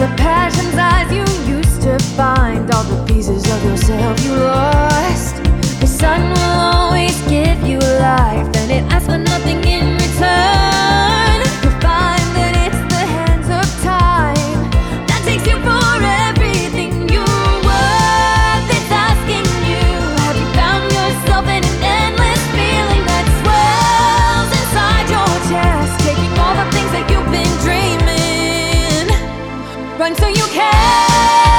the passion's eyes you used to find, all the pieces of yourself you lost. The sun will always give you life, and it asks for nothing in return. You'll find that it's the hands of time that takes you for everything you're worth. It's asking you, have you found yourself in an endless feeling that swells inside your chest, taking all the things that you've been dreaming? Run so you can.